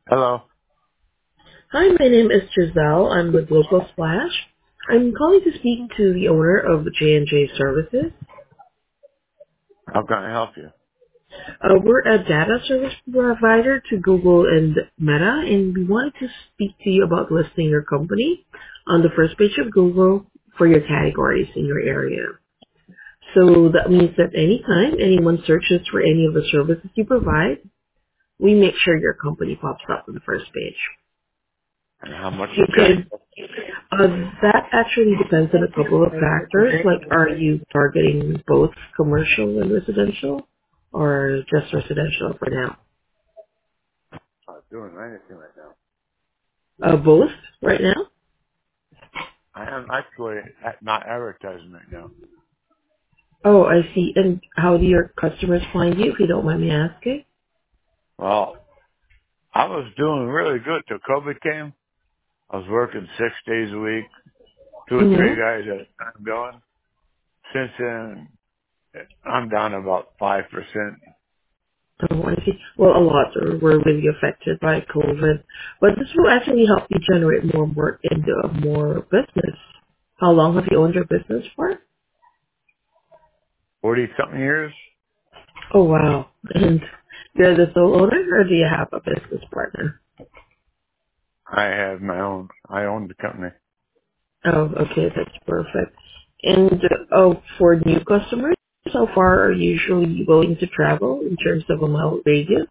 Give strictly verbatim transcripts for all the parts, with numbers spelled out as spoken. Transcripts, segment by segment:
Hello. Hi, my name is Giselle. I'm with Local Splash. I'm calling to speak to the owner of J and J Services. How can I help you? Uh, we're a data service provider to Google and Meta, and we wanted to speak to you about listing your company on the first page of Google for your categories in your area. So that means that anytime anyone searches for any of the services you provide, we make sure your company pops up on the first page. And how much You it costs? could Uh, that actually depends on a couple of factors, like are you targeting both commercial and residential, or just residential for now? I'm not doing anything right now. Uh, both right now? I am actually at- not advertising right now. Oh, I see. And how do your customers find you, if you don't mind me asking? Well, I was doing really good till COVID came. I was working six days a week, two or three Mm-hmm. guys at a time going. Since then, I'm down about five percent. Oh, I see. Well, a lot are- were really affected by COVID, but this will actually help you generate more work and uh, more business. How long have you owned your business for? forty something years. Oh, wow. And you're the sole owner, or do you have a business partner? I have my own, I own the company. Oh, okay, that's perfect. And uh, oh, for new customers, how far are you usually willing to travel in terms of a mile radius?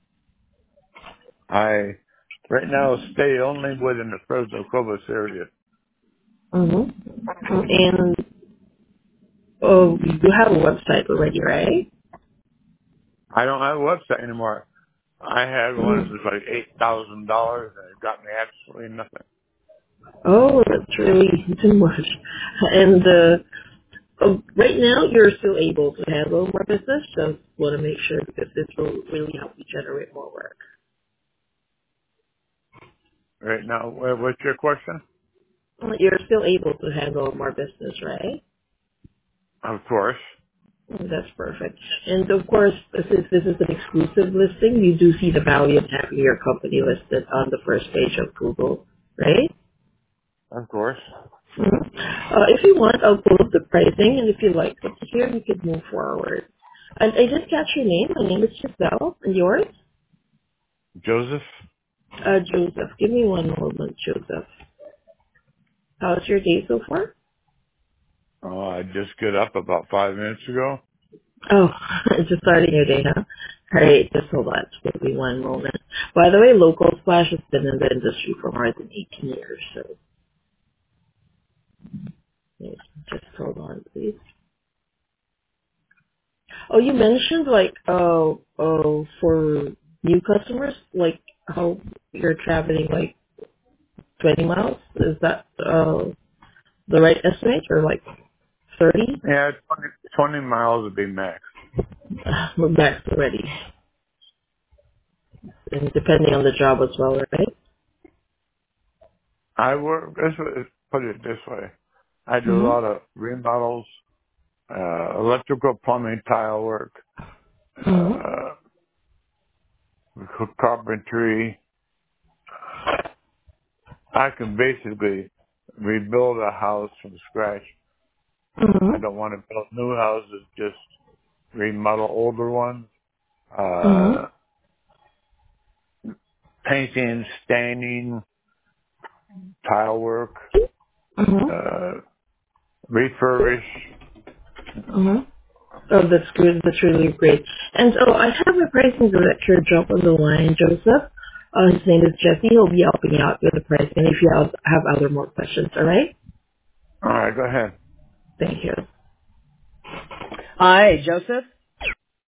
I, right now, stay only within the Fresno Cobos area. Mm-hmm. And oh, you have a website already, right? I don't have a website anymore. I had one that Mm. was like eight thousand dollars, and it got me absolutely nothing. Oh, that's really too much. And uh, oh, right now, you're still able to handle more business. Just want to make sure because this will really help you generate more work. Right now, wha- what's your question? You're still able to handle more business, right? Of course, That's perfect. And of course, since this is an exclusive listing, you do see the value of having your company listed on the first page of Google, right? of course. Mhm. Uh, if you want, I'll pull up the pricing, and if you like what you hear, we could move forward. And I just catch your name. My name is Giselle, and yours? Joseph, Uh, Joseph. Give me one moment, Joseph. How's your day so far? oh, I just got up about five minutes ago. Oh, just starting your day, huh? All right, just hold on. Just give me one moment. By the way, Local Splash has been in the industry for more than eighteen years, so yes, just hold on, please. Oh, you mentioned like, oh, oh, for new customers, like how you're traveling like twenty miles. Is that uh the right estimate, or like thirty? Yeah, twenty, twenty miles would be max. We're back already, and depending on the job as well, right? I work. Let's let's put it this way: I do a Mhm. lot of remodels, uh, electrical, plumbing, tile work, Mhm. uh, carpentry. I can basically rebuild a house from scratch. I Mhm. don't want to build new houses, just remodel older ones. Mhm. Uh, painting, staining, tile work, Mhm. uh, refurbish. Mhm. Oh, that's good. That's really great. And so I have a pricing director jump on the line, Joseph. Uh, his name is Jesse. He'll be helping you out with the pricing if you have, have other more questions, all right? All right, go ahead. Thank you. Hi, Joseph.